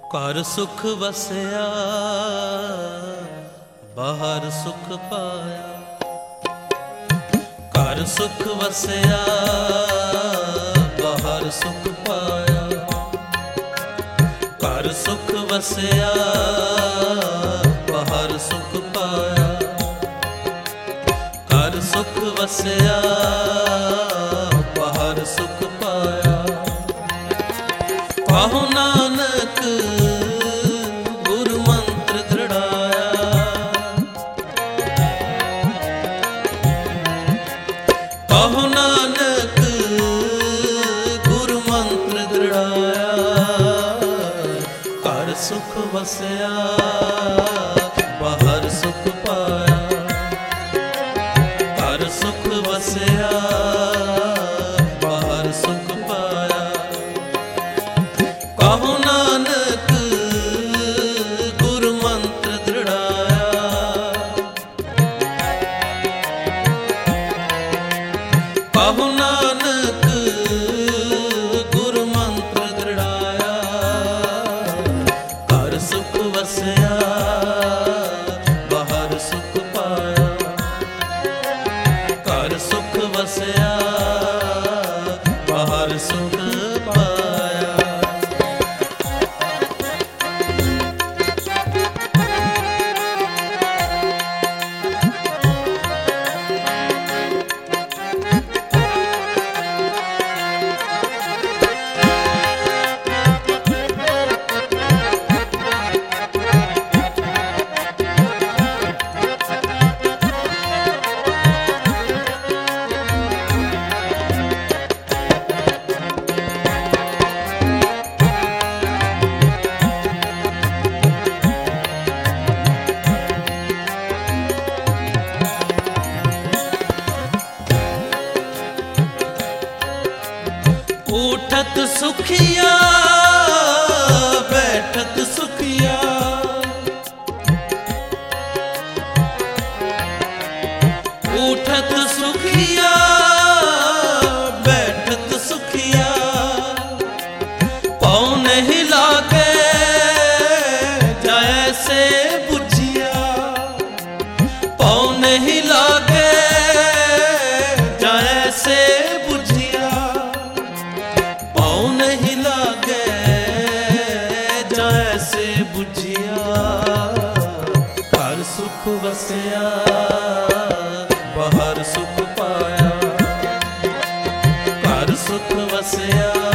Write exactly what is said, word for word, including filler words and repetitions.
घर सुख वसया बाहर सुख पाया। घर सुख वसया बाहर सुख पाया। घर सुख वसया बाहर सुख पाया। घर सुख वसया बाहर सुख पाया। कहो नानक गुरु मंत्र दृढ़ाया। कहो नानक गुरु मंत्र दृढ़ाया। घर सुख वसया बाहर सुख पाया। घर सुख वसया बाहर सुख पाया। कहो नानक गुरु मंत्र दृढ़ाया। कहो नानक गुरु मंत्र दृढ़ाया। घर सुख वसया बाहर सुख पाया। घर सुख वसया बाहर सुख पाया। उठत सुखिया बैठत सुखिया। उठत सुखिया बैठत सुखिया। पाँव नहीं लागे जैसे बुझिया। पाँव नहीं लागे जैसे बुझिया। पाँव नहीं लागे जैसे बुझिया। घर सुख वसया बाहर सुख पाया। घर सुख वसया